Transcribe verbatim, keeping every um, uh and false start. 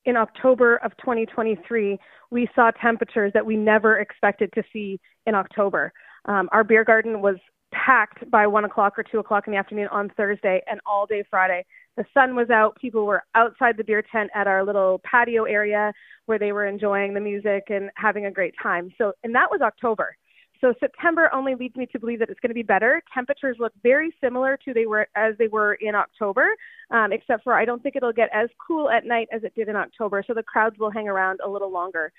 in October of twenty twenty-three, we saw temperatures that we never expected to see in October. Um, our beer garden was packed by one o'clock or two o'clock in the afternoon on Thursday and all day Friday. The sun was out. People were outside the beer tent at our little patio area where they were enjoying the music and having a great time. So, and that was October. So September only leads me to believe that it's going to be better. Temperatures look very similar to they were as they were in October, um, except for I don't think it'll get as cool at night as it did in October. So the crowds will hang around a little longer.